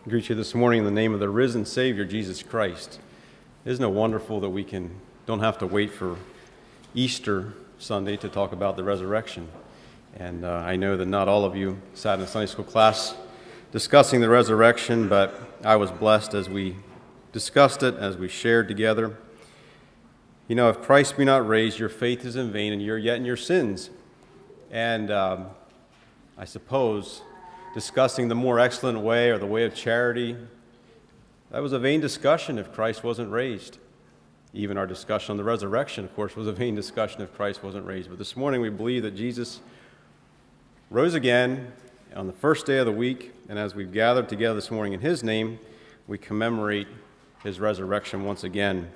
I greet you this morning in the name of the risen Savior, Jesus Christ. Isn't it wonderful that we don't have to wait for Easter Sunday to talk about the resurrection? And I know that not all of you sat in a Sunday school class discussing the resurrection, but I was blessed as we discussed it, as we shared together. You know, if Christ be not raised, your faith is in vain, and you're yet in your sins. And I suppose discussing the more excellent way or the way of charity, that was a vain discussion if Christ wasn't raised. Even our discussion on the resurrection, of course, was a vain discussion if Christ wasn't raised. But this morning we believe that Jesus rose again on the first day of the week, and as we've gathered together this morning in His name, we commemorate His resurrection once again.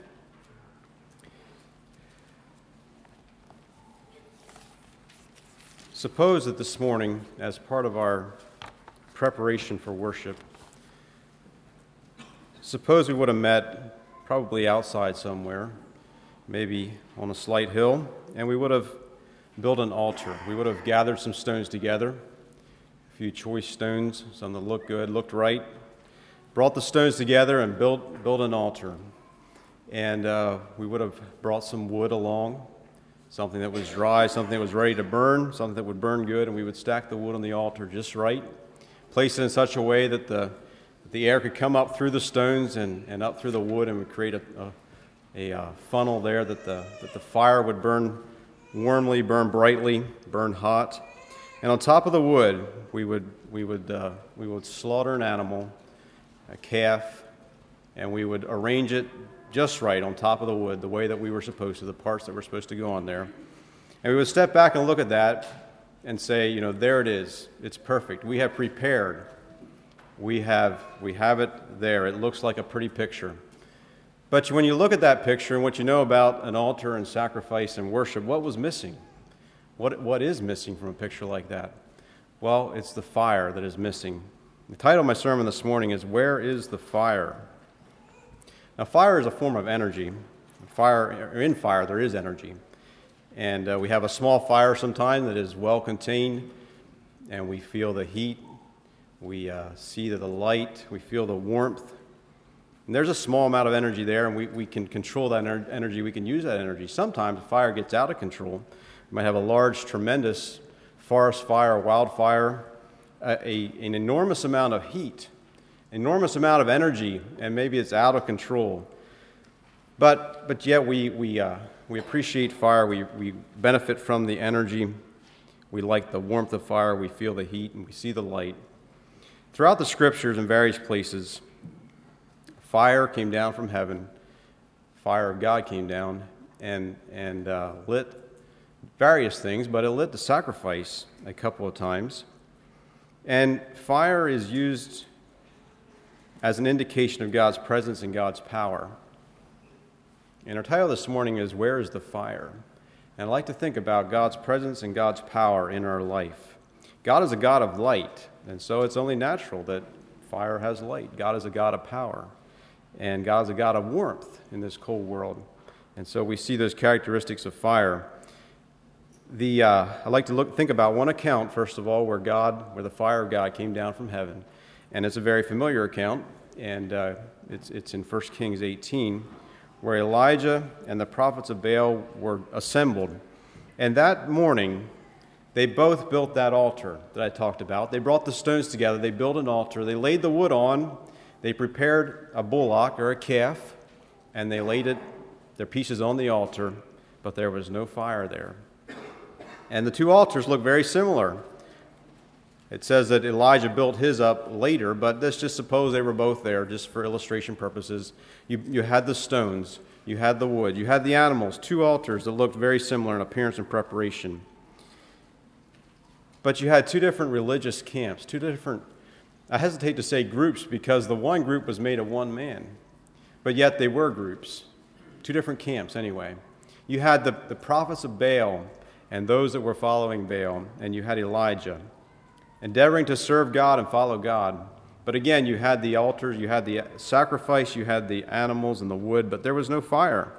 Suppose that this morning, as part of our preparation for worship, suppose we would have met probably outside somewhere, maybe on a slight hill, and we would have built an altar. We would have gathered some stones together, a few choice stones, some that looked good, looked right, brought the stones together and built an altar. And we would have brought some wood along, something that was dry, something that was ready to burn, something that would burn good, and we would stack the wood on the altar just right, place it in such a way that the air could come up through the stones and up through the wood, and would create a funnel there that the fire would burn warmly, burn brightly, burn hot. And on top of the wood, we would slaughter an animal, a calf, and we would arrange it just right on top of the wood, the way that we were supposed to, the parts that were supposed to go on there. And we would step back and look at that and say, you know, there it is. It's perfect. We have prepared. We have it there. It looks like a pretty picture. But when you look at that picture and what you know about an altar and sacrifice and worship, what was missing? What is missing from a picture like that? Well, it's the fire that is missing. The title of my sermon this morning is, Where is the Fire? Now, fire is a form of energy. In fire, there is energy. And we have a small fire sometimes that is well contained, and we feel the heat, we see the light, we feel the warmth. And there's a small amount of energy there, and we can control that energy, we can use that energy. Sometimes the fire gets out of control. You might have a large, tremendous forest fire, wildfire, an enormous amount of heat, enormous amount of energy, and maybe it's out of control. But yet we appreciate fire. We benefit from the energy. We like the warmth of fire. We feel the heat, and we see the light. Throughout the Scriptures in various places, fire came down from heaven. Fire of God came down and lit various things, but it lit the sacrifice a couple of times. And fire is used as an indication of God's presence and God's power. And our title this morning is, Where is the Fire? And I'd like to think about God's presence and God's power in our life. God is a God of light, and so it's only natural that fire has light. God is a God of power, and God is a God of warmth in this cold world. And so we see those characteristics of fire. I'd like to think about one account, first of all, where the fire of God came down from heaven. And it's a very familiar account, and it's in 1 Kings 18, where Elijah and the prophets of Baal were assembled. And that morning, they both built that altar that I talked about. They brought the stones together, they built an altar, they laid the wood on, they prepared a bullock or a calf, and they laid their pieces on the altar, but there was no fire there. And the two altars look very similar. It says that Elijah built his up later, but let's just suppose they were both there, just for illustration purposes. You had the stones, you had the wood, you had the animals, two altars that looked very similar in appearance and preparation. But you had two different religious camps, I hesitate to say groups, because the one group was made of one man, but yet they were groups, two different camps anyway. You had the prophets of Baal and those that were following Baal, and you had Elijah, endeavoring to serve God and follow God. But again, you had the altars, you had the sacrifice, you had the animals and the wood, but there was no fire.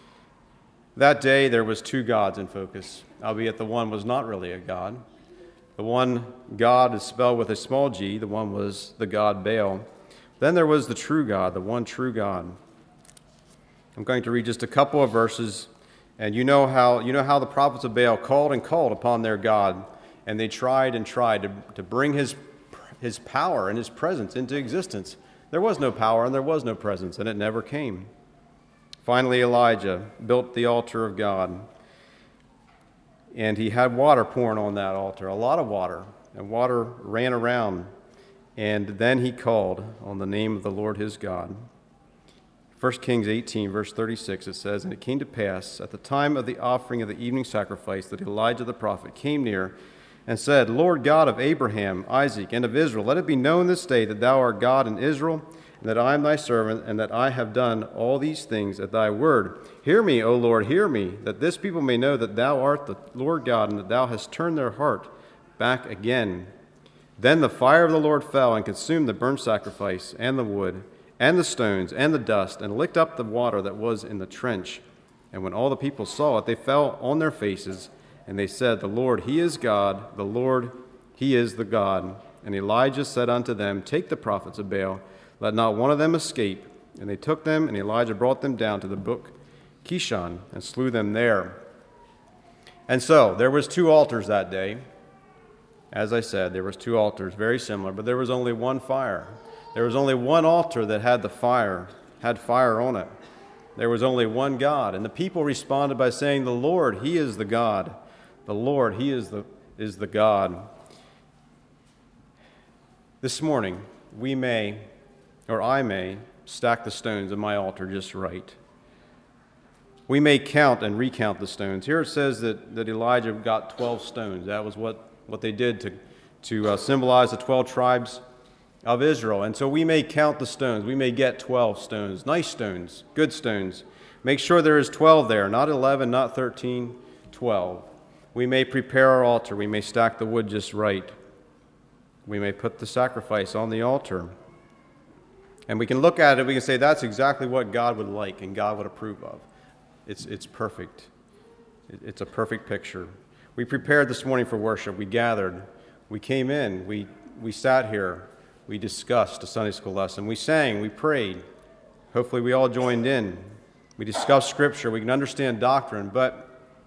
That day there was two gods in focus, albeit the one was not really a god. The one God is spelled with a small g. The one was the god Baal. Then there was the true God, the one true God. I'm going to read just a couple of verses, and you know how the prophets of Baal called and called upon their God, and they tried and tried to bring his power and his presence into existence. There was no power and there was no presence, and it never came. Finally, Elijah built the altar of God, and he had water pouring on that altar, a lot of water, and water ran around. And then he called on the name of the Lord his God. 1 Kings 18, verse 36, it says, "And it came to pass at the time of the offering of the evening sacrifice that Elijah the prophet came near and said, Lord God of Abraham, Isaac, and of Israel, let it be known this day that thou art God in Israel, and that I am thy servant, and that I have done all these things at thy word. Hear me, O Lord, hear me, that this people may know that thou art the Lord God, and that thou hast turned their heart back again. Then the fire of the Lord fell and consumed the burnt sacrifice, and the wood, and the stones, and the dust, and licked up the water that was in the trench. And when all the people saw it, they fell on their faces, and they said, The Lord, he is God, the Lord, he is the God. And Elijah said unto them, Take the prophets of Baal, let not one of them escape. And they took them, and Elijah brought them down to the brook Kishon, and slew them there. And so, there was 2 altars that day. As I said, there was 2 altars, very similar, but there was only one fire. There was only one altar that had fire on it. There was only one God. And the people responded by saying, The Lord, he is the God. The Lord, he is the God. This morning, I may stack the stones of my altar just right. We may count and recount the stones. Here it says that Elijah got 12 stones. That was what they did to symbolize the 12 tribes of Israel. And so we may count the stones. We may get 12 stones, nice stones, good stones. Make sure there is 12 there, not 11, not 13, 12. We may prepare our altar. We may stack the wood just right. We may put the sacrifice on the altar. And we can look at it, we can say that's exactly what God would like and God would approve of. It's perfect. It's a perfect picture. We prepared this morning for worship. We gathered. We came in. We sat here. We discussed a Sunday school lesson. We sang. We prayed. Hopefully we all joined in. We discussed Scripture. We can understand doctrine. But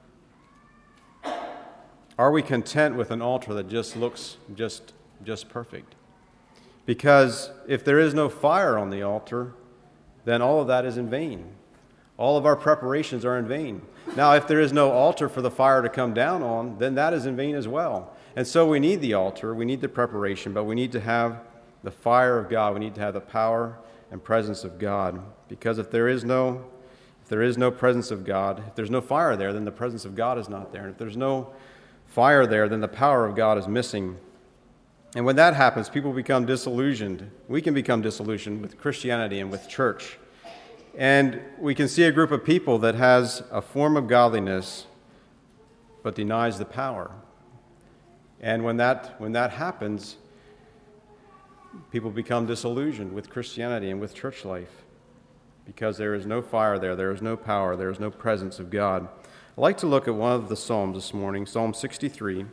are we content with an altar that just looks just perfect? Because if there is no fire on the altar, then all of that is in vain. All of our preparations are in vain. Now, if there is no altar for the fire to come down on, then that is in vain as well. And so we need the altar, we need the preparation, but we need to have the fire of God. We need to have the power and presence of God. Because if there is no presence of God, if there's no fire there, then the presence of God is not there. And if there's no fire there, then the power of God is missing. And when that happens, people become disillusioned. We can become disillusioned with Christianity and with church. And we can see a group of people that has a form of godliness but denies the power. And when that happens, people become disillusioned with Christianity and with church life because there is no fire there is no power, there is no presence of God. I'd like to look at one of the Psalms this morning, Psalm 63.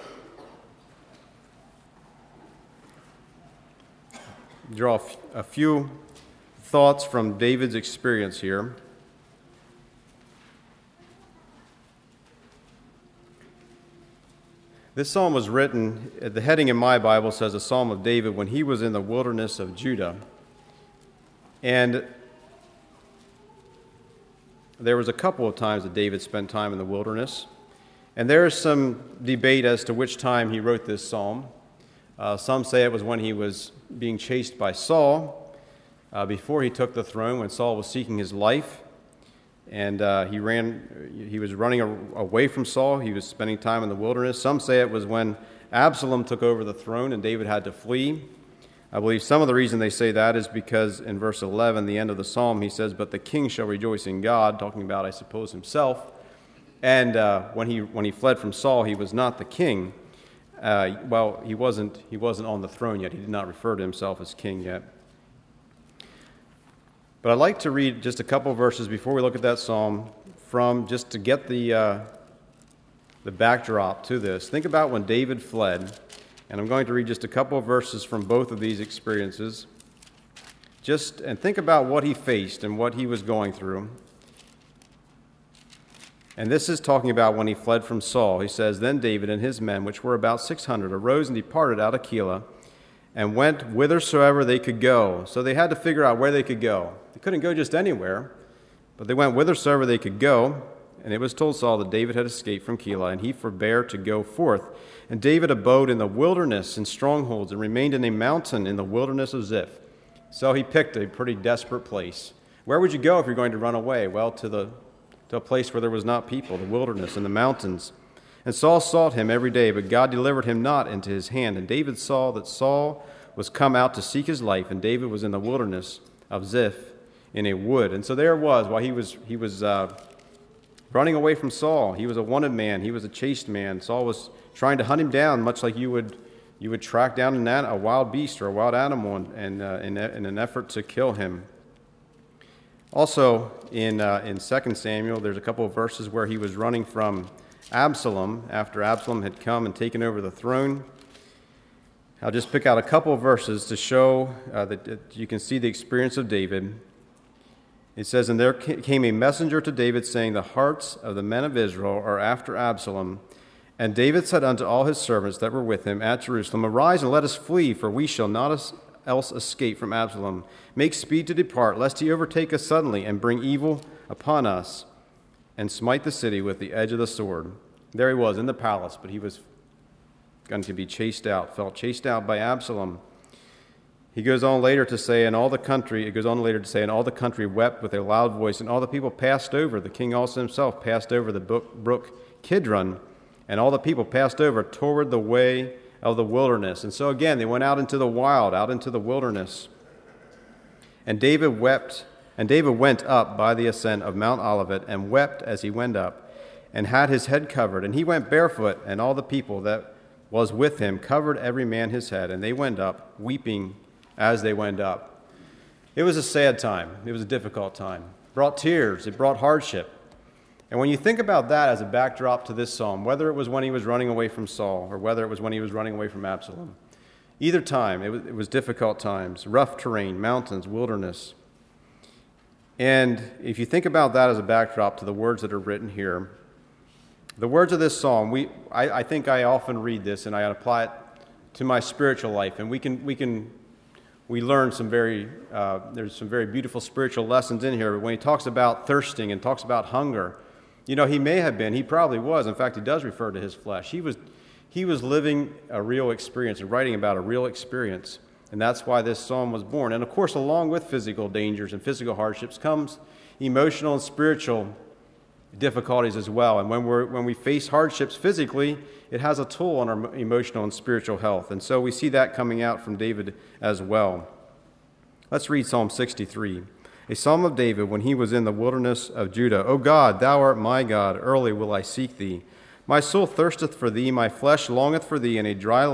Draw a few thoughts from David's experience here. This psalm was written, the heading in my Bible says a psalm of David when he was in the wilderness of Judah. And there was a couple of times that David spent time in the wilderness. And there is some debate as to which time he wrote this psalm. Some say it was when he was being chased by Saul, before he took the throne, when Saul was seeking his life. And he was running away from Saul. He was spending time in the wilderness. Some say it was when Absalom took over the throne and David had to flee. I believe some of the reason they say that is because in verse 11, the end of the psalm, he says, "But the king shall rejoice in God," talking about, I suppose, himself. And when he fled from Saul, he was not the king. He wasn't on the throne yet. He did not refer to himself as king yet. But I'd like to read just a couple of verses before we look at that psalm, just to get the the backdrop to this. Think about when David fled, and I'm going to read just a couple of verses from both of these experiences. And think about what he faced and what he was going through. And this is talking about when he fled from Saul. He says, "Then David and his men, which were about 600, arose and departed out of Keilah, and went whithersoever they could go." So they had to figure out where they could go. They couldn't go just anywhere, but they went whithersoever they could go. And it was told Saul that David had escaped from Keilah, and he forbare to go forth. And David abode in the wilderness in strongholds, and remained in a mountain in the wilderness of Ziph. So he picked a pretty desperate place. Where would you go if you're going to run away? Well, to a place where there was not people, the wilderness and the mountains. And Saul sought him every day, but God delivered him not into his hand. And David saw that Saul was come out to seek his life, and David was in the wilderness of Ziph in a wood. And so there it was, while he was running away from Saul. He was a wanted man. He was a chased man. Saul was trying to hunt him down, much like you would track down a wild beast or a wild animal in an effort to kill him. Also, in 2 Samuel, there's a couple of verses where he was running from Absalom after Absalom had come and taken over the throne. I'll just pick out a couple of verses to show that you can see the experience of David. It says, "And there came a messenger to David, saying, The hearts of the men of Israel are after Absalom. And David said unto all his servants that were with him at Jerusalem, Arise and let us flee, for we shall not else escape from Absalom. Make speed to depart, lest he overtake us suddenly, and bring evil upon us, and smite the city with the edge of the sword." There he was in the palace, but he was going to be chased out, felt chased out by Absalom. He goes on later to say, and all the country wept with a loud voice, and all the people passed over. The king also himself passed over the brook Kidron, and all the people passed over toward the way of the wilderness. And so again, they went out into the wild, out into the wilderness. And David went up by the ascent of Mount Olivet, and wept as he went up, and had his head covered. And he went barefoot, and all the people that was with him covered every man his head, and they went up, weeping as they went up. It was a sad time. It was a difficult time. It brought tears. It brought hardship. And when you think about that as a backdrop to this psalm, whether it was when he was running away from Saul or whether it was when he was running away from Absalom, either time, it was difficult times, rough terrain, mountains, wilderness. And if you think about that as a backdrop to the words that are written here, the words of this psalm, I think I often read this and I apply it to my spiritual life, and we learn there's some very beautiful spiritual lessons in here. But when he talks about thirsting and talks about hunger, he probably was. In fact, he does refer to his flesh. He was living a real experience and writing about a real experience. And that's why this psalm was born. And of course, along with physical dangers and physical hardships comes emotional and spiritual difficulties as well. And when we face hardships physically, it has a toll on our emotional and spiritual health. And so we see that coming out from David as well. Let's read Psalm 63. A psalm of David when he was in the wilderness of Judah. O God, thou art my God, early will I seek thee. My soul thirsteth for thee, my flesh longeth for thee in a dry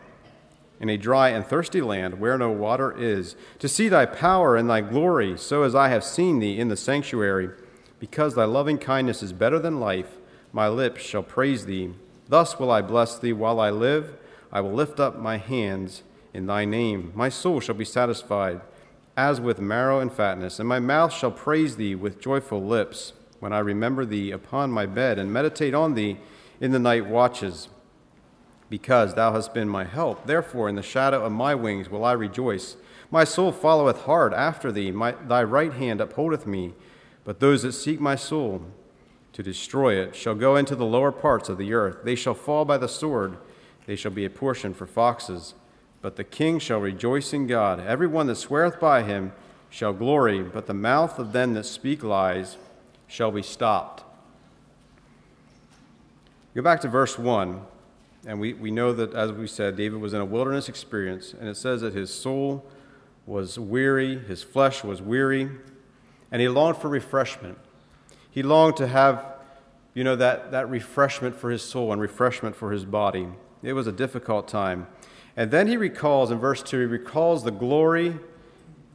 and thirsty land, where no water is, to see thy power and thy glory, so as I have seen thee in the sanctuary. Because thy loving kindness is better than life, my lips shall praise thee. Thus will I bless thee while I live. I will lift up my hands in thy name. My soul shall be satisfied as with marrow and fatness, and my mouth shall praise thee with joyful lips, when I remember thee upon my bed and meditate on thee in the night watches. Because thou hast been my help, therefore in the shadow of my wings will I rejoice. My soul followeth hard after thee, thy right hand upholdeth me. But those that seek my soul to destroy it shall go into the lower parts of the earth. They shall fall by the sword. They shall be a portion for foxes. But the king shall rejoice in God. Every one that sweareth by him shall glory, but the mouth of them that speak lies shall be stopped. Go back to verse 1, and we know that, as we said, David was in a wilderness experience, and it says that his soul was weary, his flesh was weary, and he longed for refreshment. He longed to have, that refreshment for his soul and refreshment for his body. It was a difficult time. And then he recalls, in verse 2, the glory,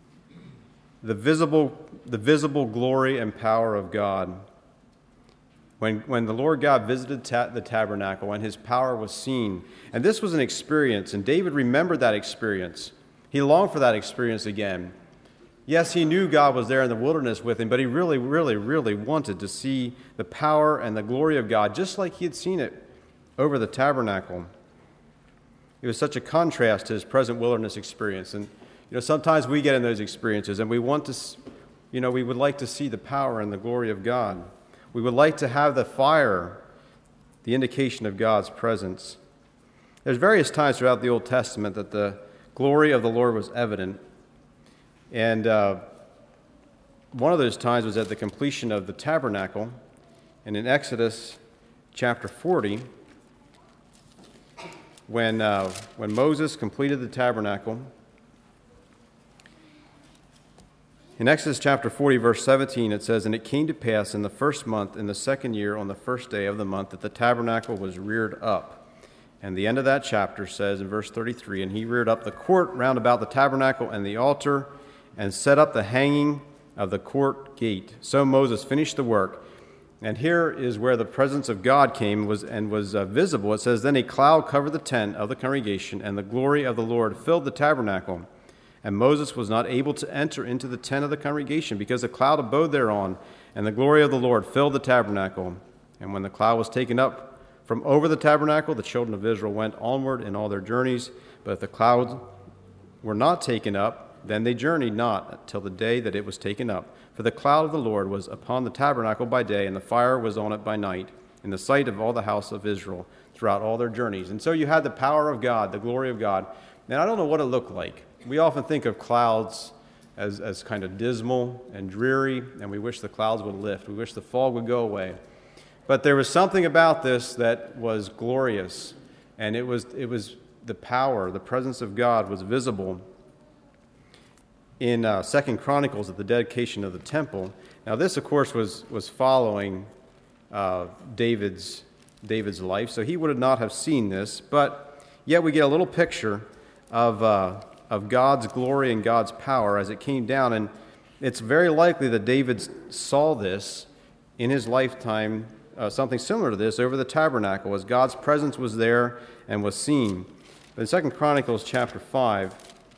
the visible glory and power of God. when the Lord God visited the tabernacle and his power was seen. And this was an experience, and David remembered that experience. He longed for that experience again. Yes, he knew God was there in the wilderness with him, but he really, really, really wanted to see the power and the glory of God, just like he had seen it over the tabernacle. It was such a contrast to his present wilderness experience. And sometimes we get in those experiences, and we want to, we would like to see the power and the glory of God. We would like to have the fire, the indication of God's presence. There's various times throughout the Old Testament that the glory of the Lord was evident. And one of those times was at the completion of the tabernacle. And in Exodus chapter 40, when Moses completed the tabernacle, in Exodus chapter 40, verse 17, it says, "And it came to pass in the first month, in the second year, on the first day of the month, that the tabernacle was reared up." And the end of that chapter says in verse 33, "And he reared up the court round about the tabernacle and the altar, and set up the hanging of the court gate. So Moses finished the work." And here is where the presence of God came and was visible. It says, "Then a cloud covered the tent of the congregation, and the glory of the Lord filled the tabernacle. And Moses was not able to enter into the tent of the congregation, because the cloud abode thereon, and the glory of the Lord filled the tabernacle. And when the cloud was taken up from over the tabernacle, the children of Israel went onward in all their journeys. But if the clouds were not taken up, then they journeyed not till the day that it was taken up. For the cloud of the Lord was upon the tabernacle by day, and the fire was on it by night, in the sight of all the house of Israel throughout all their journeys." And so you had the power of God, the glory of God. And I don't know what it looked like. We often think of clouds as kind of dismal and dreary, and we wish the clouds would lift. We wish the fog would go away. But there was something about this that was glorious, and it was the power, the presence of God was visible in 2 Chronicles at the dedication of the temple. Now this, of course, was following David's life, so he would not have seen this, but yet we get a little picture of God's glory and God's power as it came down. And it's very likely that David saw this in his lifetime, something similar to this, over the tabernacle, as God's presence was there and was seen. But in 2 Chronicles chapter 5,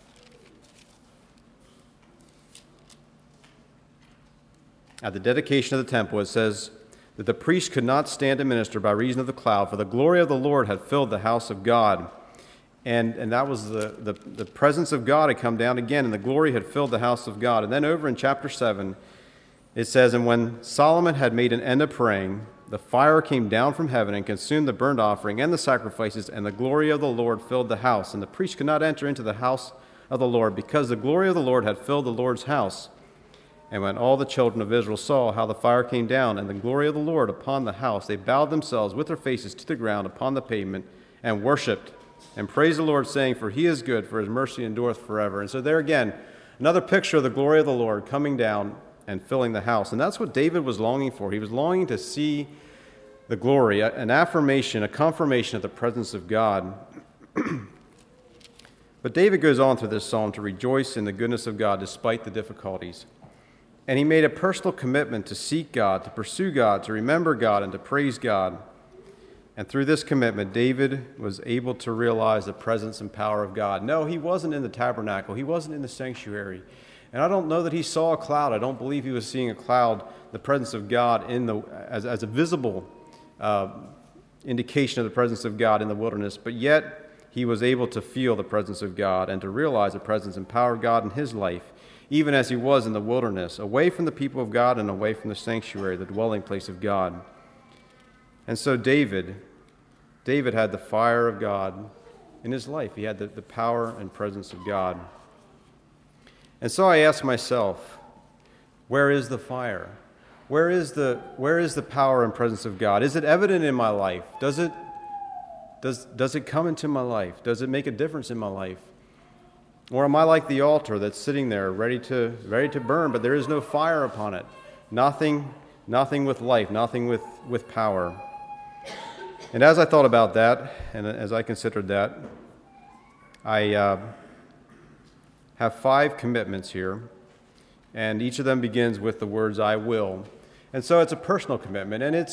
at the dedication of the temple, it says that the priest could not stand to minister by reason of the cloud, for the glory of the Lord had filled the house of God. And that was the presence of God had come down again, and the glory had filled the house of God. And then over in chapter 7, it says, "And when Solomon had made an end of praying, the fire came down from heaven and consumed the burnt offering and the sacrifices, and the glory of the Lord filled the house. And the priest could not enter into the house of the Lord, because the glory of the Lord had filled the Lord's house. And when all the children of Israel saw how the fire came down and the glory of the Lord upon the house, they bowed themselves with their faces to the ground upon the pavement and worshipped and praised the Lord, saying, For he is good, for his mercy endureth forever." And so there again, another picture of the glory of the Lord coming down and filling the house. And that's what David was longing for. He was longing to see the glory, an affirmation, a confirmation of the presence of God. But David goes on through this psalm to rejoice in the goodness of God despite the difficulties. And he made a personal commitment to seek God, to pursue God, to remember God, and to praise God. And through this commitment, David was able to realize the presence and power of God. No, he wasn't in the tabernacle. He wasn't in the sanctuary. And I don't know that he saw a cloud. I don't believe he was seeing a cloud, the presence of God as a visible indication of the presence of God in the wilderness. But yet, he was able to feel the presence of God and to realize the presence and power of God in his life, even as he was in the wilderness, away from the people of God and away from the sanctuary, the dwelling place of God. And so David had the fire of God in his life. He had the power and presence of God. And so I ask myself, where is the fire? Where is the power and presence of God? Is it evident in my life? Does it come into my life? Does it make a difference in my life? Or am I like the altar that's sitting there ready to burn, but there is no fire upon it? Nothing with life, nothing with power. And as I thought about that, and as I considered that, I have 5 commitments here, and each of them begins with the words, "I will." And so it's a personal commitment, and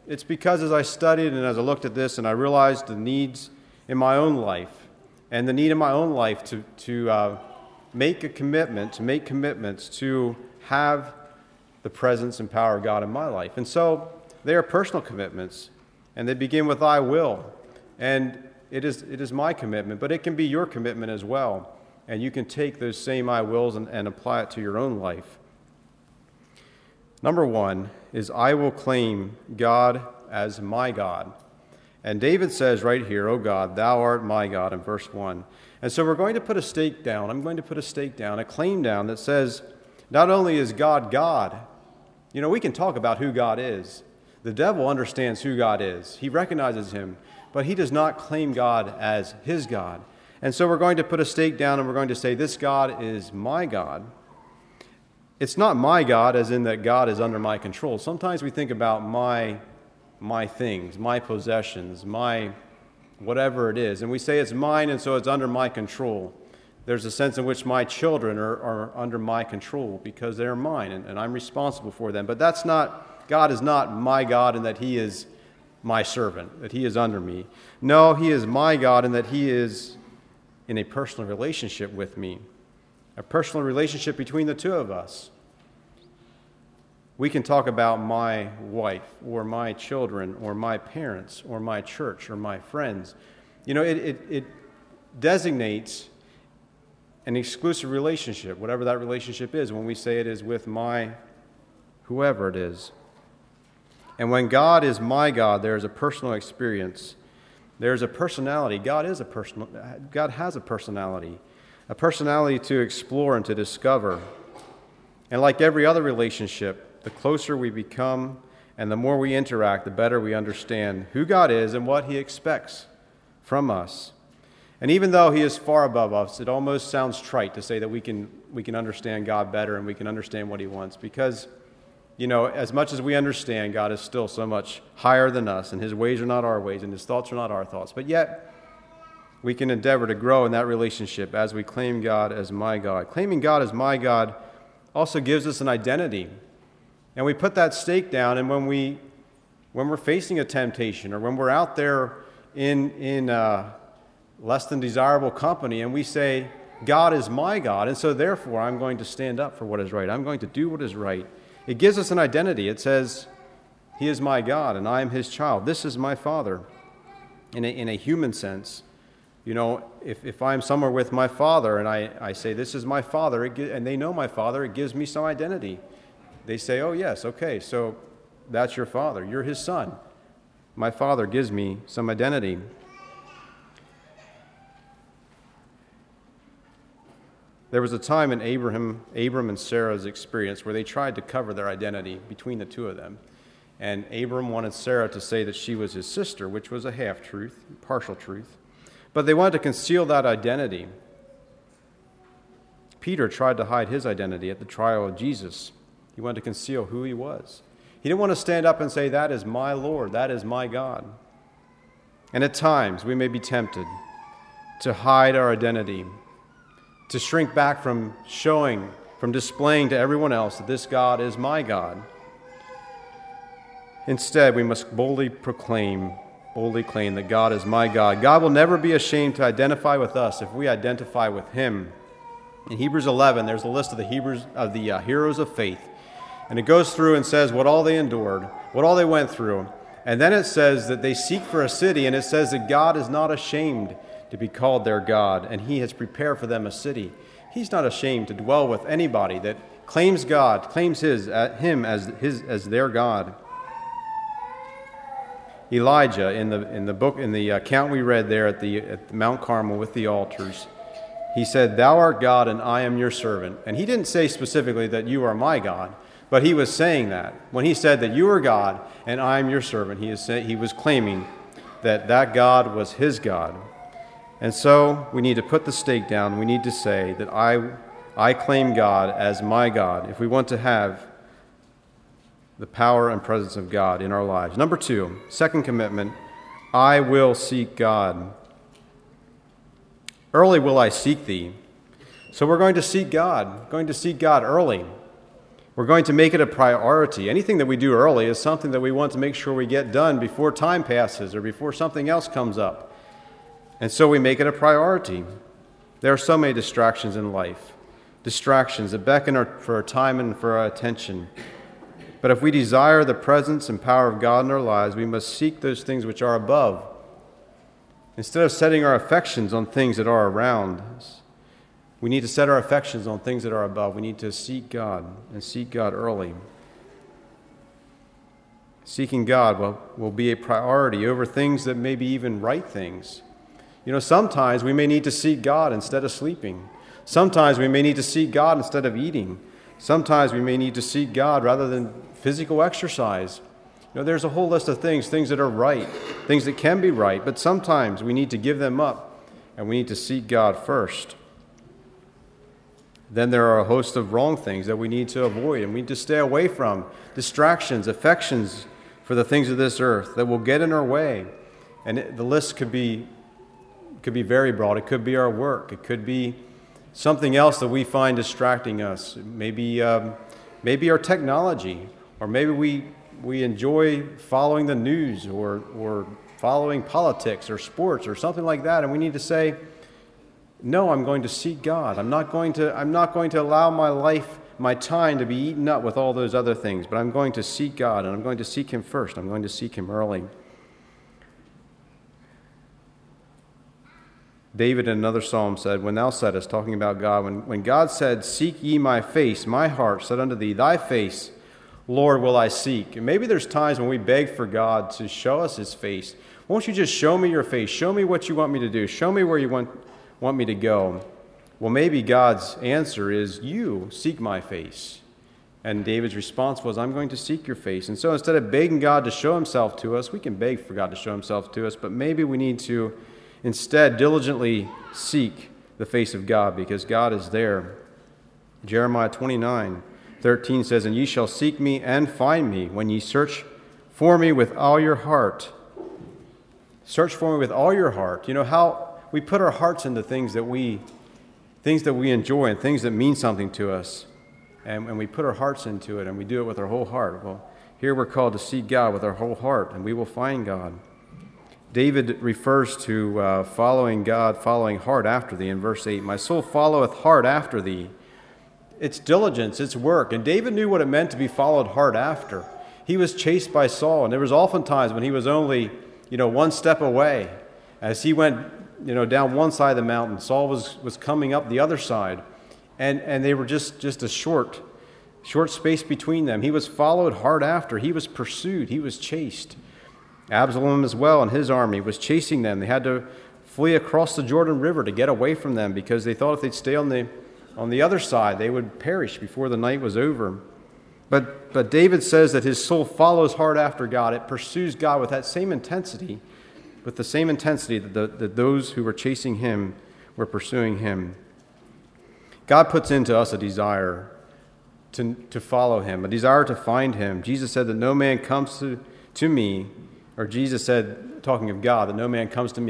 it's because as I studied and as I looked at this and I realized the needs in my own life and the need in my own life to make a commitment, to make commitments to have the presence and power of God in my life. And so they are personal commitments, and they begin with I will. And it is my commitment, but it can be your commitment as well. And you can take those same I wills and apply it to your own life. Number one is I will claim God as my God. And David says right here, "O God, thou art my God," in verse 1. And so we're going to put a stake down. I'm going to put a stake down, a claim down that says not only is God God, we can talk about who God is. The devil understands who God is. He recognizes him, but he does not claim God as his God. And so we're going to put a stake down and we're going to say this God is my God. It's not my God as in that God is under my control. Sometimes we think about my things, my possessions, my whatever it is, and we say it's mine and so it's under my control. There's a sense in which my children are under my control because they're mine and I'm responsible for them. But God is not my God in that he is my servant, that he is under me. No, he is my God in that he is in a personal relationship with me, a personal relationship between the two of us. We can talk about my wife or my children or my parents or my church or my friends. It designates an exclusive relationship, whatever that relationship is, when we say it is with my whoever it is. And when God is my God, there is a personal experience. There's a personality. God has a personality to explore and to discover. And like every other relationship, the closer we become and the more we interact, the better we understand who God is and what he expects from us. And even though he is far above us, it almost sounds trite to say that we can understand God better and we can understand what he wants because, as much as we understand, God is still so much higher than us and his ways are not our ways and his thoughts are not our thoughts. But yet, we can endeavor to grow in that relationship as we claim God as my God. Claiming God as my God also gives us an identity. And we put that stake down, and when we're facing a temptation or when we're out there in less than desirable company and we say, God is my God, and so therefore I'm going to stand up for what is right. I'm going to do what is right. It gives us an identity. It says, he is my God and I am his child. This is my Father. In a human sense, if I'm somewhere with my father and I say, this is my father, and they know my father, it gives me some identity. They say, oh yes, okay, so that's your father. You're his son. My father gives me some identity. There was a time in Abram and Sarah's experience where they tried to cover their identity between the two of them. And Abram wanted Sarah to say that she was his sister, which was a half-truth, partial truth. But they wanted to conceal that identity. Peter tried to hide his identity at the trial of Jesus. He wanted to conceal who he was. He didn't want to stand up and say, that is my Lord, that is my God. And at times we may be tempted to hide our identity, to shrink back from displaying to everyone else that this God is my God. Instead, we must boldly claim that God is my God. God will never be ashamed to identify with us if we identify with him. In Hebrews 11, there's a list of the heroes of faith. And it goes through and says what all they endured, what all they went through. And then it says that they seek for a city, and it says that God is not ashamed to be called their God, and he has prepared for them a city. He's not ashamed to dwell with anybody that claims God, claims him as their God. Elijah, in the account we read there at Mount Carmel with the altars, he said, "Thou art God, and I am your servant." And he didn't say specifically that you are my God, but he was saying that. When he said that you are God, and I am your servant, he was claiming that God was his God. And so we need to put the stake down. We need to say that I claim God as my God if we want to have the power and presence of God in our lives. Number 2, second commitment, I will seek God. Early will I seek thee. So we're going to seek God early. We're going to make it a priority. Anything that we do early is something that we want to make sure we get done before time passes or before something else comes up. And so we make it a priority. There are so many distractions in life, distractions that beckon for our time and for our attention. But if we desire the presence and power of God in our lives, we must seek those things which are above. Instead of setting our affections on things that are around us, we need to set our affections on things that are above. We need to seek God and seek God early. Seeking God will be a priority over things that may be even right things. Sometimes we may need to seek God instead of sleeping. Sometimes we may need to seek God instead of eating. Sometimes we may need to seek God rather than physical exercise. There's a whole list of things that are right, things that can be right, but sometimes we need to give them up and we need to seek God first. Then there are a host of wrong things that we need to avoid and we need to stay away from. Distractions, affections for the things of this earth that will get in our way. And the list could be very broad. It could be our work. It could be something else that we find distracting us. Maybe our technology, or maybe we enjoy following the news or following politics or sports or something like that. And we need to say, no, I'm going to seek God. I'm not going to allow my life, my time to be eaten up with all those other things, but I'm going to seek God, and I'm going to seek Him first. I'm going to seek Him early. David in another psalm said, when thou saidest, talking about God, when God said, seek ye my face, my heart said unto thee, thy face, Lord, will I seek. And maybe there's times when we beg for God to show us His face. Won't you just show me your face? Show me what you want me to do. Show me where you want me to go. Well, maybe God's answer is, you seek my face. And David's response was, I'm going to seek your face. And so instead of begging God to show Himself to us, we can beg for God to show Himself to us, but maybe we need to instead diligently seek the face of God, because God is there. Jeremiah 29:13 says, and ye shall seek me and find me when ye search for me with all your heart. Search for me with all your heart. How we put our hearts into things that we enjoy and things that mean something to us. And we put our hearts into it and we do it with our whole heart. Well, here we're called to seek God with our whole heart, and we will find God. David refers to following God, following hard after thee in verse 8. My soul followeth hard after thee. It's diligence, it's work. And David knew what it meant to be followed hard after. He was chased by Saul, and there was often times when he was only, one step away. As he went, down one side of the mountain, Saul was coming up the other side. And they were just a short space between them. He was followed hard after. He was pursued. He was chased. Absalom as well and his army was chasing them. They had to flee across the Jordan River to get away from them because they thought if they'd stay on the other side, they would perish before the night was over. But David says that his soul follows hard after God. It pursues God with that same intensity, that those who were chasing him were pursuing him. God puts into us a desire to follow him, a desire to find him. Jesus said that no man comes to me, or Jesus said, talking of God, that no man comes to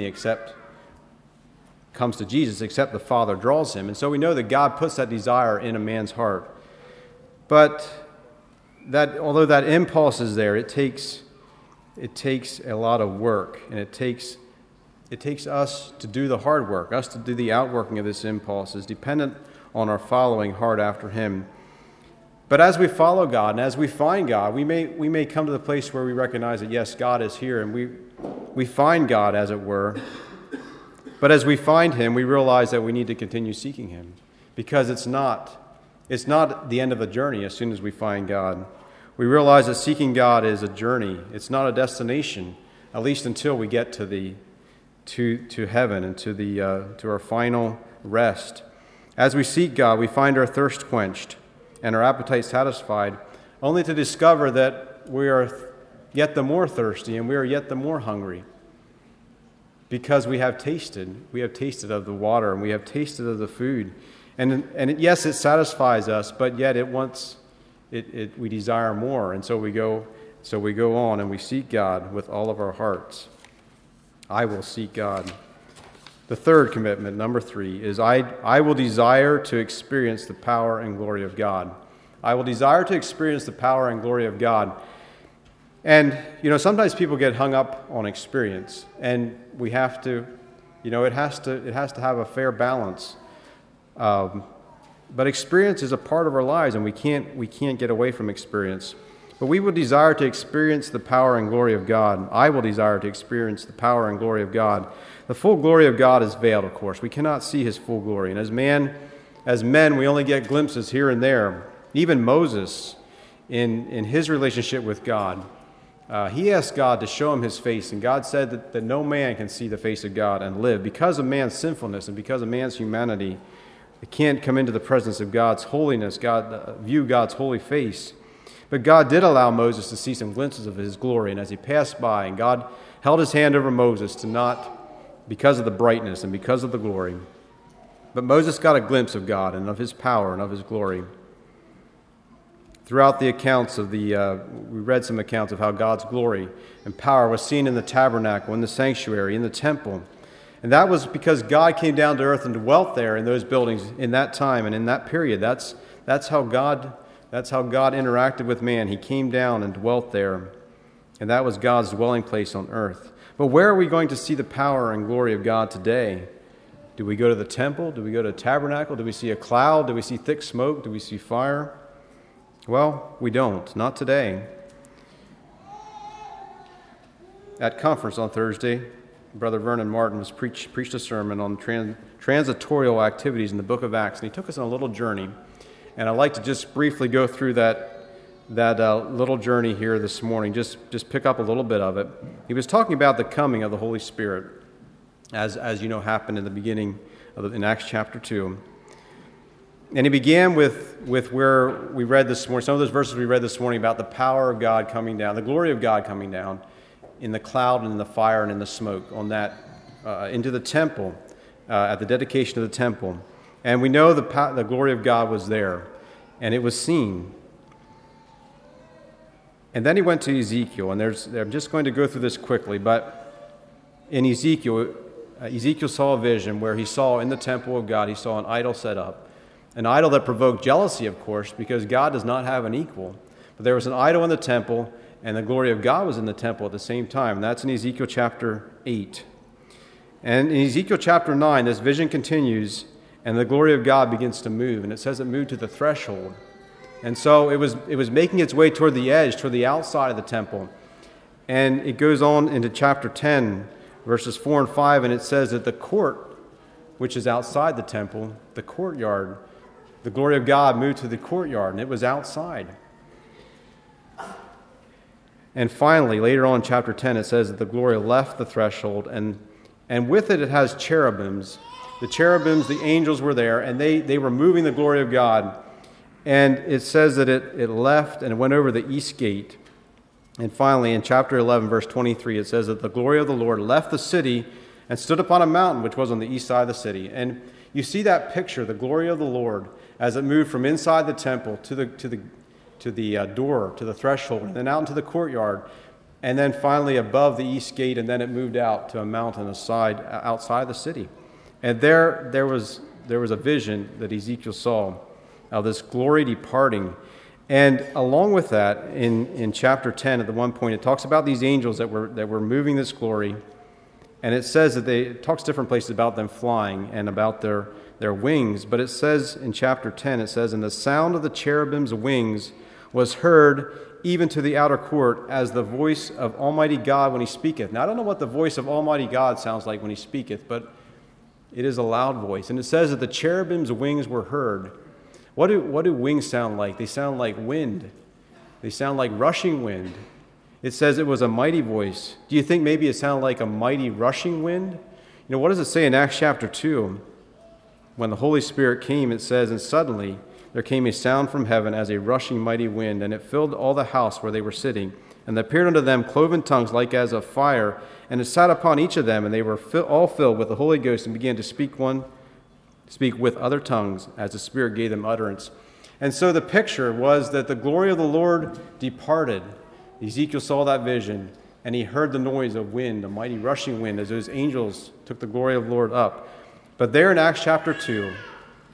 Jesus except the Father draws him. And so we know that God puts that desire in a man's heart. But that although that impulse is there, it takes a lot of work, and it takes us to do the hard work, us to do the outworking of this impulse is dependent on our following hard after him. But as we follow God and as we find God, we may come to the place where we recognize that yes, God is here, and we find God, as it were. But as we find him, we realize that we need to continue seeking him, because it's not the end of the journey as soon as we find God. We realize that seeking God is a journey. It's not a destination, at least until we get to heaven and to our final rest. As we seek God, we find our thirst quenched and our appetite satisfied, only to discover that we are yet the more thirsty and we are yet the more hungry, because we have tasted of the water and we have tasted of the food. And yes, it satisfies us, but yet we desire more. And so we go on and we seek God with all of our hearts. I will seek God. The third commitment, number 3, is I will desire to experience the power and glory of God. I will desire to experience the power and glory of God. And, sometimes people get hung up on experience, and we have to, it has to have a fair balance. But experience is a part of our lives, and we can't get away from experience. But we will desire to experience the power and glory of God. I will desire to experience the power and glory of God. The full glory of God is veiled, of course. We cannot see his full glory. And as men, we only get glimpses here and there. Even Moses, in his relationship with God, he asked God to show him his face, and God said that no man can see the face of God and live. Because of man's sinfulness and because of man's humanity, they can't come into the presence of God's holiness, view God's holy face. But God did allow Moses to see some glimpses of his glory, and as he passed by, and God held his hand over Moses to not, because of the brightness and because of the glory. But Moses got a glimpse of God and of his power and of his glory. Throughout the accounts we read some accounts of how God's glory and power was seen in the tabernacle, in the sanctuary, in the temple. And that was because God came down to earth and dwelt there in those buildings in that time and in that period. That's how God interacted with man. He came down and dwelt there, and that was God's dwelling place on earth. But where are we going to see the power and glory of God today? Do we go to the temple? Do we go to the tabernacle? Do we see a cloud? Do we see thick smoke? Do we see fire? Well, we don't. Not today. At conference on Thursday, Brother Vernon Martin was preached a sermon on transitorial activities in the book of Acts, and he took us on a little journey. And I'd like to just briefly go through that little journey here this morning, just pick up a little bit of it. He was talking about the coming of the Holy Spirit, as happened in the beginning in Acts chapter 2. And he began with where we read this morning, some of those verses we read this morning about the power of God coming down, the glory of God coming down in the cloud and in the fire and in the smoke on that into the temple, at the dedication of the temple. And we know the glory of God was there, and it was seen. And then he went to Ezekiel, and I'm just going to go through this quickly, but in Ezekiel saw a vision where he saw in the temple of God, he saw an idol set up, an idol that provoked jealousy, of course, because God does not have an equal. But there was an idol in the temple, and the glory of God was in the temple at the same time. And that's in Ezekiel chapter 8. And in Ezekiel chapter 9, this vision continues, and the glory of God begins to move, and it says it moved to the threshold. And so it was making its way toward the edge, toward the outside of the temple. And it goes on into chapter 10, verses 4 and 5, and it says that the court, which is outside the temple, the courtyard, the glory of God moved to the courtyard, and it was outside. And finally, later on in chapter 10, it says that the glory left the threshold, and with it has cherubims. The cherubims, the angels were there, and they were moving the glory of God. And it says that it left and it went over the east gate. And finally, in chapter 11, verse 23, it says that the glory of the Lord left the city and stood upon a mountain which was on the east side of the city. And you see that picture, the glory of the Lord, as it moved from inside the temple to the door, to the threshold, and then out into the courtyard, and then finally above the east gate, and then it moved out to a mountain outside the city. And there was a vision that Ezekiel saw of this glory departing. And along with that, in chapter 10, at the one point, it talks about these angels that were moving this glory. And it says that it talks different places about them flying and about their wings. But it says in chapter 10, it says, "And the sound of the cherubim's wings was heard even to the outer court as the voice of Almighty God when he speaketh." Now, I don't know what the voice of Almighty God sounds like when he speaketh, but it is a loud voice. And it says that the cherubim's wings were heard. What do wings sound like? They sound like wind. They sound like rushing wind. It says it was a mighty voice. Do you think maybe it sounded like a mighty rushing wind? What does it say in Acts chapter 2? When the Holy Spirit came, it says, "And suddenly there came a sound from heaven as a rushing mighty wind, and it filled all the house where they were sitting. And there appeared unto them cloven tongues like as of fire, and it sat upon each of them, and they were all filled with the Holy Ghost, and began to speak with other tongues as the Spirit gave them utterance." And so the picture was that the glory of the Lord departed. Ezekiel saw that vision, and he heard the noise of wind, a mighty rushing wind, as those angels took the glory of the Lord up. But there in Acts chapter 2,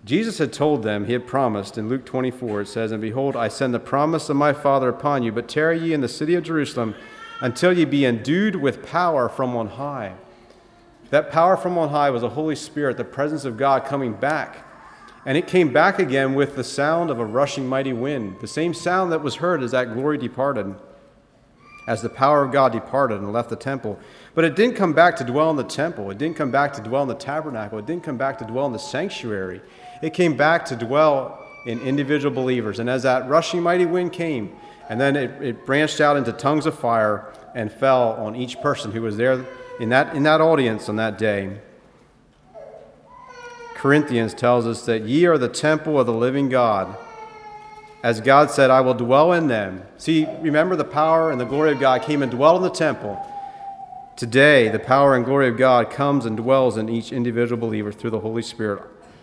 Jesus had told them, he had promised in Luke 24, it says, "And behold, I send the promise of my Father upon you, but tarry ye in the city of Jerusalem until ye be endued with power from on high." That power from on high was the Holy Spirit, the presence of God coming back. And it came back again with the sound of a rushing mighty wind, the same sound that was heard as that glory departed, as the power of God departed and left the temple. But it didn't come back to dwell in the temple. It didn't come back to dwell in the tabernacle. It didn't come back to dwell in the sanctuary. It came back to dwell in individual believers. And as that rushing mighty wind came, and then it branched out into tongues of fire and fell on each person who was there in that audience on that day. Corinthians tells us that ye are the temple of the living God. As God said, I will dwell in them. See, remember the power and the glory of God came and dwelled in the temple. Today, the power and glory of God comes and dwells in each individual believer through the Holy Spirit.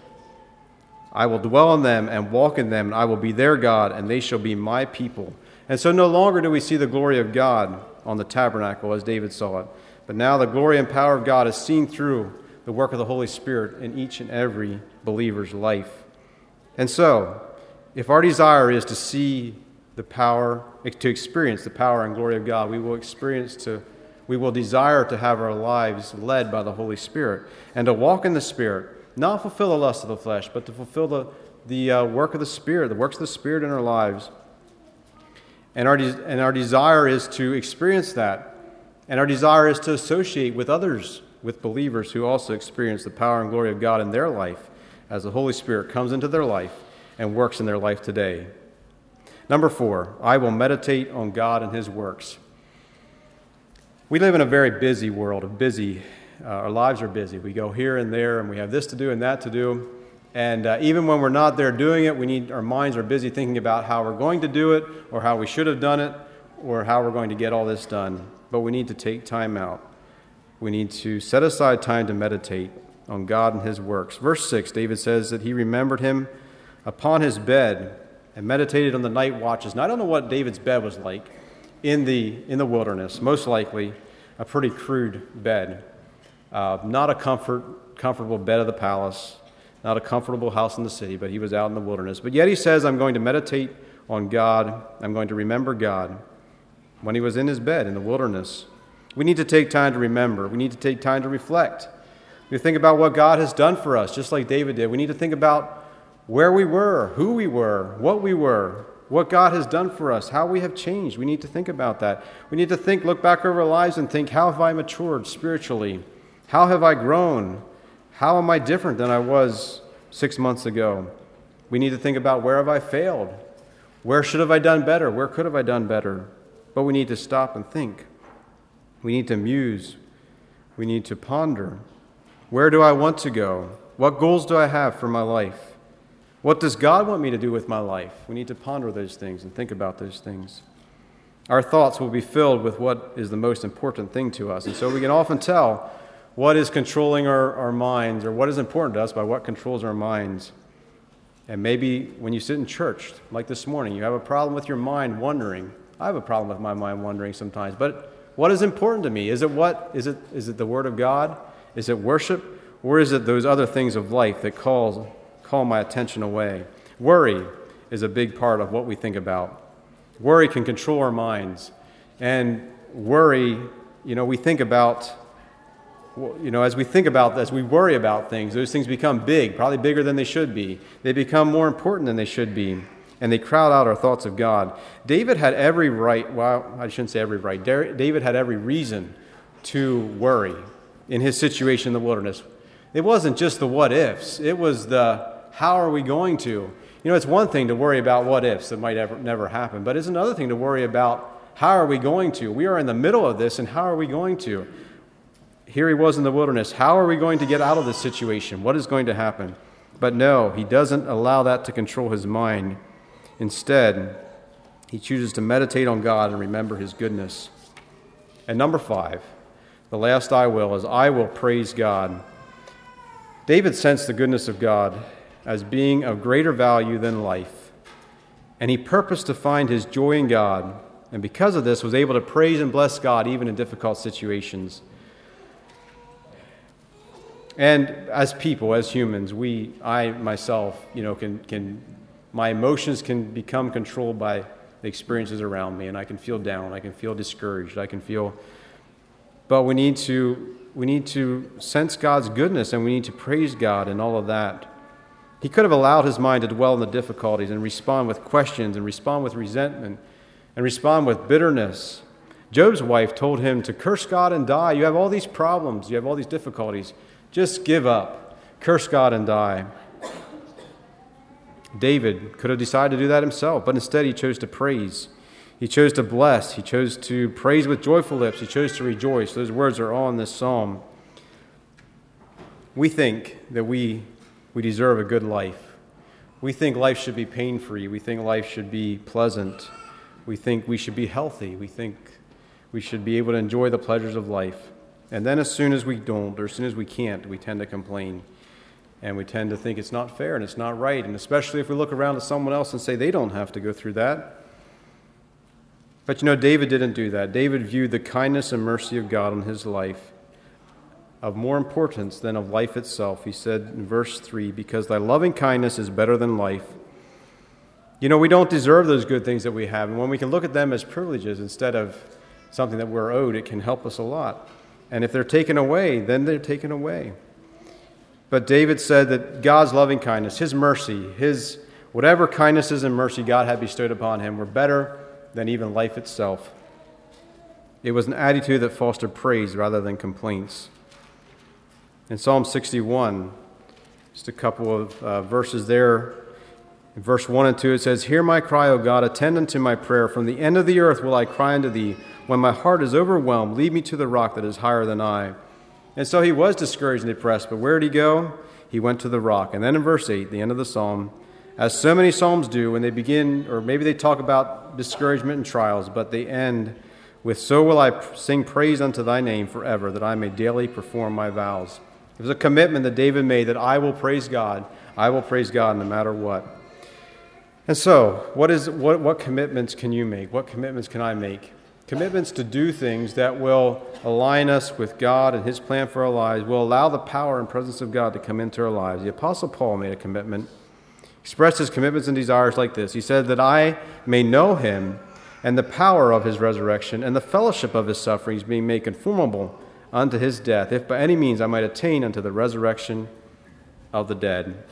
I will dwell in them and walk in them, and I will be their God, and they shall be my people. And so no longer do we see the glory of God on the tabernacle as David saw it, but now the glory and power of God is seen through the work of the Holy Spirit in each and every believer's life. And so, if our desire is to see the power, to experience the power and glory of God, we will desire to have our lives led by the Holy Spirit and to walk in the Spirit, not fulfill the lust of the flesh, but to fulfill the work of the Spirit, the works of the Spirit in our lives. And our desire is to experience that. And our desire is to associate with others, with believers who also experience the power and glory of God in their life as the Holy Spirit comes into their life and works in their life today. Number 4, I will meditate on God and his works. We live in a very busy world, our lives are busy. We go here and there, and we have this to do and that to do. And even when we're not there doing it, our minds are busy thinking about how we're going to do it, or how we should have done it, or how we're going to get all this done. But we need to take time out. We need to set aside time to meditate on God and his works. Verse 6, David says that he remembered him upon his bed and meditated on the night watches. Now, I don't know what David's bed was like in the wilderness. Most likely a pretty crude bed. Not a comfortable bed of the palace, not a comfortable house in the city, but he was out in the wilderness. But yet he says, I'm going to meditate on God. I'm going to remember God. When he was in his bed in the wilderness, we need to take time to remember. We need to take time to reflect. We think about what God has done for us, just like David did. We need to think about where we were, who we were, what God has done for us, how we have changed. We need to think about that. We need to look back over our lives and think, how have I matured spiritually? How have I grown? How am I different than I was 6 months ago? We need to think about, where have I failed? Where should have I done better? Where could have I done better? But we need to stop and think. We need to muse. We need to ponder. Where do I want to go? What goals do I have for my life? What does God want me to do with my life? We need to ponder those things and think about those things. Our thoughts will be filled with what is the most important thing to us. And so we can often tell what is controlling our minds, or what is important to us by what controls our minds. And maybe when you sit in church, like this morning, you have a problem with your mind wandering. I have a problem with my mind wandering sometimes. But what is important to me? Is it the Word of God? Is it worship? Or is it those other things of life that call my attention away? Worry is a big part of what we think about. Worry can control our minds. And worry, we think about, as we worry about things, those things become big, probably bigger than they should be. They become more important than they should be. And they crowd out our thoughts of God. David had every right, well, I shouldn't say every right. David had every reason to worry in his situation in the wilderness. It wasn't just the what ifs. It was the how are we going to. It's one thing to worry about what ifs that might never happen, but it's another thing to worry about how are we going to. We are in the middle of this, and how are we going to? Here he was in the wilderness. How are we going to get out of this situation? What is going to happen? But no, he doesn't allow that to control his mind. Instead, he chooses to meditate on God and remember his goodness. And number 5, the last I will praise God. David sensed the goodness of God as being of greater value than life. And he purposed to find his joy in God, and because of this was able to praise and bless God even in difficult situations. And as people, as humans, I myself, my emotions can become controlled by the experiences around me, and I can feel down, I can feel discouraged, but we need to sense God's goodness, and we need to praise God in all of that. He could have allowed his mind to dwell in the difficulties and respond with questions and respond with resentment and respond with bitterness. Job's wife told him to curse God and die. You have all these problems, you have all these difficulties. Just give up, curse God and die. David could have decided to do that himself, but instead he chose to praise. He chose to bless. He chose to praise with joyful lips. He chose to rejoice. Those words are all in this psalm. We think that we deserve a good life. We think life should be pain-free. We think life should be pleasant. We think we should be healthy. We think we should be able to enjoy the pleasures of life. And then as soon as we don't, or as soon as we can't, we tend to complain. And we tend to think it's not fair and it's not right. And especially if we look around at someone else and say they don't have to go through that. But David didn't do that. David viewed the kindness and mercy of God in his life of more importance than of life itself. He said in verse 3, because thy loving kindness is better than life. We don't deserve those good things that we have. And when we can look at them as privileges instead of something that we're owed, it can help us a lot. And if they're taken away, then they're taken away. But David said that God's loving kindness, his mercy, his whatever kindnesses and mercy God had bestowed upon him were better than even life itself. It was an attitude that fostered praise rather than complaints. In Psalm 61, just a couple of verses there, in verse 1 and 2, it says, hear my cry, O God, attend unto my prayer. From the end of the earth will I cry unto thee. When my heart is overwhelmed, lead me to the rock that is higher than I. And so he was discouraged and depressed, but where did he go? He went to the rock. And then in verse 8, the end of the psalm, as so many psalms do when they begin, or maybe they talk about discouragement and trials, but they end with, so will I sing praise unto thy name forever, that I may daily perform my vows. It was a commitment that David made that I will praise God. I will praise God no matter what. And so, what commitments can you make? What commitments can I make? Commitments to do things that will align us with God and his plan for our lives, will allow the power and presence of God to come into our lives. The Apostle Paul made a commitment, expressed his commitments and desires like this. He said, that I may know him and the power of his resurrection and the fellowship of his sufferings, being made conformable unto his death, if by any means I might attain unto the resurrection of the dead.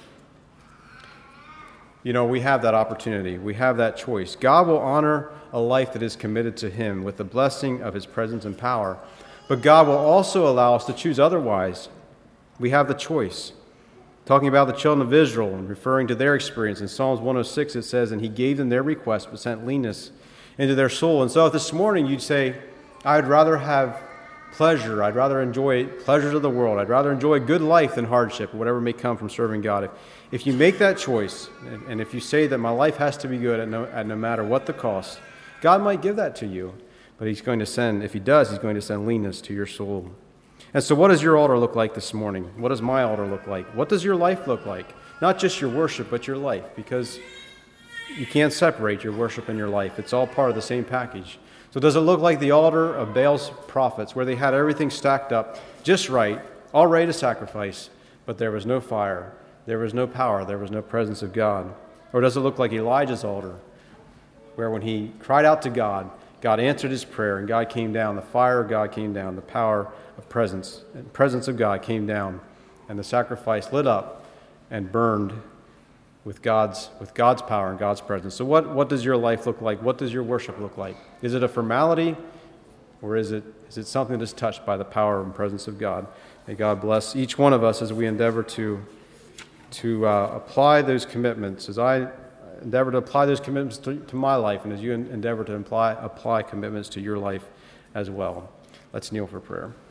We have that opportunity. We have that choice. God will honor a life that is committed to him with the blessing of his presence and power. But God will also allow us to choose otherwise. We have the choice. Talking about the children of Israel and referring to their experience, in Psalms 106 it says, and he gave them their request, but sent leanness into their soul. And so if this morning you'd say, I'd rather have pleasure, I'd rather enjoy pleasures of the world, I'd rather enjoy good life than hardship, or whatever may come from serving God. If you make that choice, and if you say that my life has to be good at no matter what the cost, God might give that to you. But he's going to send, if he does, he's going to send leanness to your soul. And so what does your altar look like this morning? What does my altar look like? What does your life look like? Not just your worship, but your life, because you can't separate your worship and your life. It's all part of the same package. So does it look like the altar of Baal's prophets, where they had everything stacked up just right, all ready to sacrifice, but there was no fire, there was no power, there was no presence of God? Or does it look like Elijah's altar, where when he cried out to God, God answered his prayer, and God came down, the fire of God came down, the power of presence of God came down, and the sacrifice lit up and burned with God's power and God's presence. So what does your life look like? What does your worship look like? Is it a formality, or is it something that is touched by the power and presence of God? May God bless each one of us as we endeavor to apply those commitments, as I endeavor to apply those commitments to my life, and as you endeavor to apply commitments to your life as well. Let's kneel for prayer.